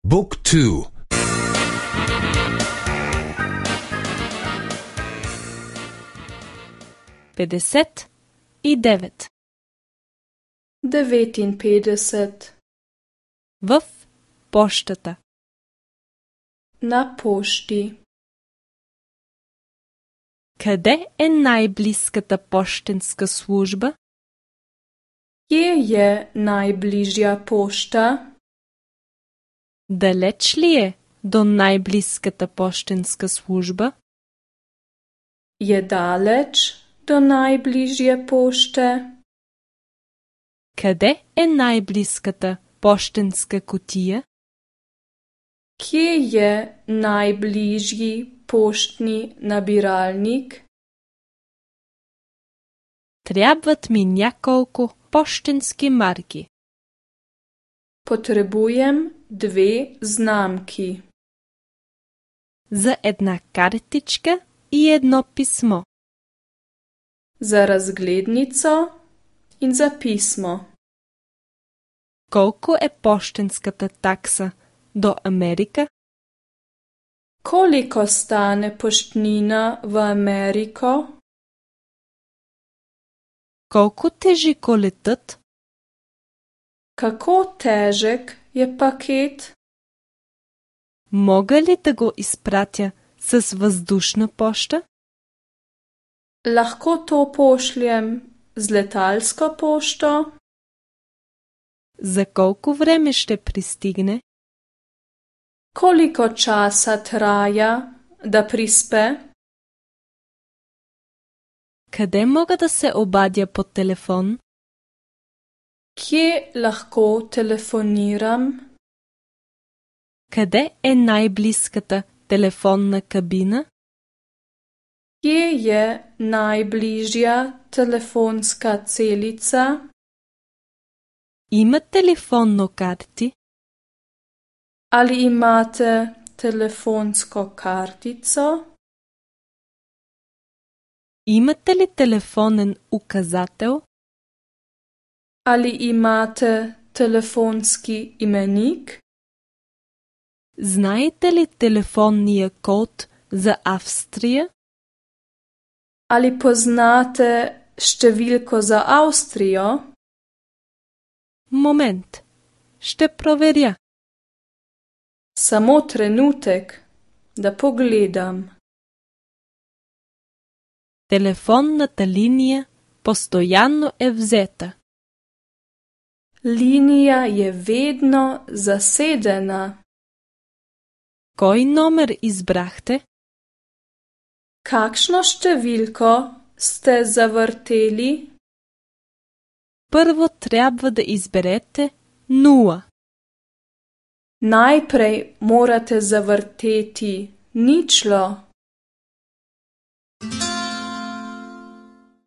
Book 2. 59. 59. В пощата. На пощи. Къде е най-близката пощенска служба? Kje je najbližja pošta? Далеч ли е до най-близката пощенска служба? Je daleč do najbližje pošte? Къде е най-близката пощенска кутия? Kje je najbližji poštni nabiralnik? Трябват ми няколко пощенски марки. Potrebujem 2 znamki. За една картичка и едно писмо. Za razglednico in za pismo. Колко е пощенската такса до Америка? Koliko stane poštnina v Ameriko? Колко тежи колетът? Kako težek je paket? Мога ли да го изпратя с въздушна поща? Lahko to pošljem z letalsko pošto? За колко време ще пристигне? Koliko časa traja, da prispe? Къде мога да се обадя по телефон? Kje lahko telefoniram? Къде е най-близката телефонна кабина? Kje je najbližja telefonska celica? Имате ли фонно-карти? Ali imate telefonsko kartico? Имате ли телефонен указател? Ali imate telefonski imenik? Знаете ли телефонния код за Австрия? Ali poznate številko za Avstrijo? Момент. Ще проверя. Samo trenutek, da pogledam. Телефонната линия постоянно е взета. Linija je vedno zasedena. Кой номер избрахте? Kakšno številko ste zavrteli? Първо трябва да изберете 0. Najprej morate zavrteti ničlo.